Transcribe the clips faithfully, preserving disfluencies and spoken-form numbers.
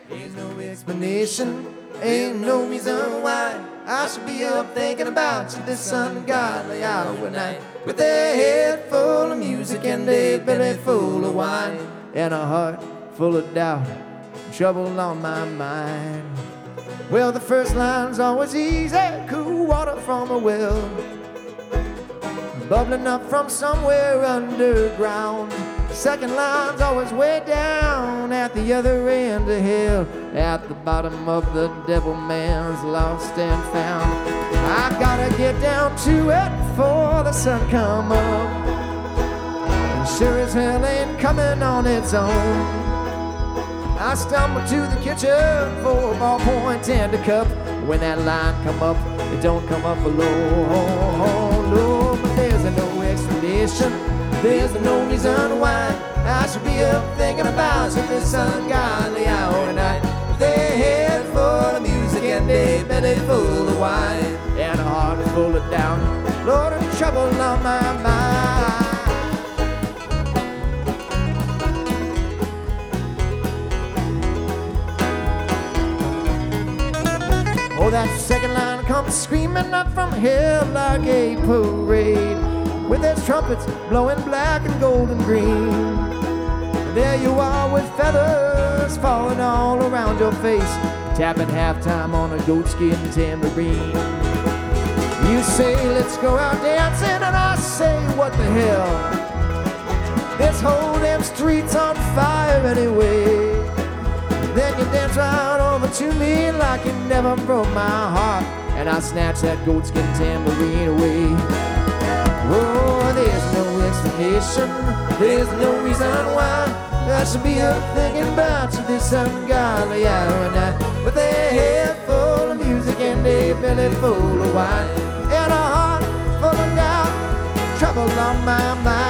There's no explanation, ain't no reason why I should be up thinking about you this ungodly hour at night, with a head full of music and a belly full of wine, and a heart full of doubt, trouble on my mind. Well, the first line's always easy, cool water from a well, bubbling up from somewhere underground. Second line's always way down at the other end of hell, at the bottom of the devil man's lost and found. I gotta get down to it before the sun come up, and sure as hell ain't coming on its own. I stumble to the kitchen for a ballpoint and a cup. When that line come up, it don't come up alone, no, but there's no explanation, there's no reason why I should be up thinking about you this ungodly hour tonight, with a head full of music and a belly full of wine, and a heart full of doubt, Lord, and trouble on my mind. Oh, that second line comes screaming up from hell like a parade, with its trumpets blowing black and gold and green. And there you are with feathers falling all around your face, tapping halftime on a goatskin tambourine. You say, let's go out dancing, and I say, what the hell? This whole damn street's on fire anyway. Then you dance right over to me like you never broke my heart, and I snatch that goatskin tambourine away. Oh, there's no explanation, there's no reason why I should be up thinking about you this ungodly hour and night, with a head full of music and a belly full of wine, and a heart full of doubt, trouble on my mind.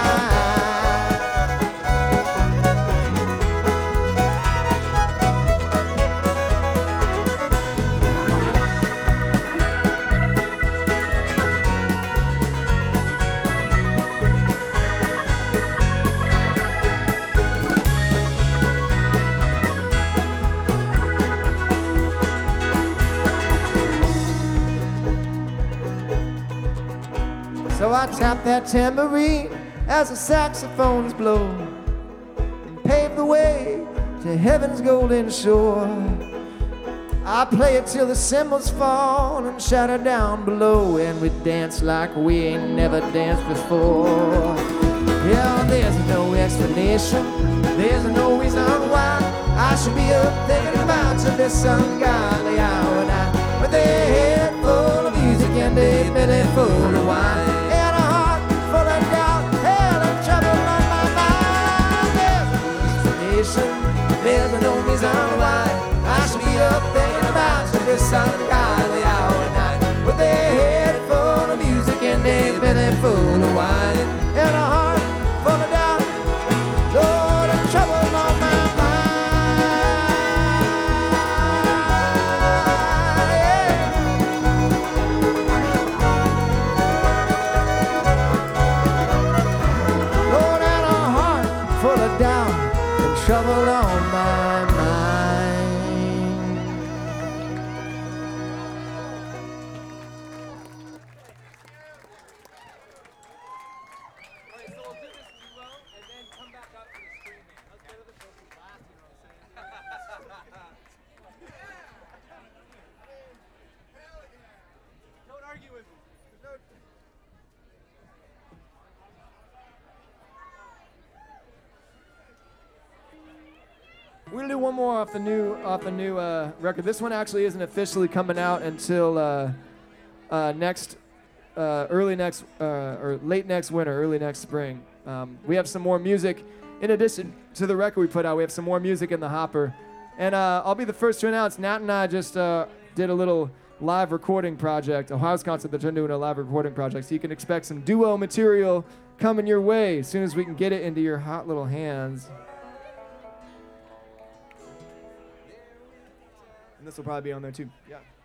So I tap that tambourine as the saxophones blow, and pave the way to heaven's golden shore. I play it till the cymbals fall and shatter down below, and we dance like we ain't never danced before. Yeah, there's no explanation, there's no reason why I should be up thinking about you this ungodly hour night, with a head full of music and a belly full of wine, and a heart full of doubt, hell and trouble on my mind. There's no explanation, there's no reason why I should be up thinking about you this ungodly hour night, with a head full of music and a belly full of wine, and a heart full of doubt, Lord, and trouble on my mind. Trouble on my mind. Alright, so we'll do this duo and then come back up to the screaming. Let's go to the vocals last, you know what I'm saying? Don't argue with me. There's no... We're gonna do one more off the new off the new uh, record. This one actually isn't officially coming out until uh, uh, next uh, early next uh, or late next winter, early next spring. Um, we have some more music in addition to the record we put out. We have some more music in the hopper, and uh, I'll be the first to announce. Nat and I just uh, did a little live recording project, a house concert that turned into a live recording project. So you can expect some duo material coming your way as soon as we can get it into your hot little hands. And this will probably be on there too. Yeah.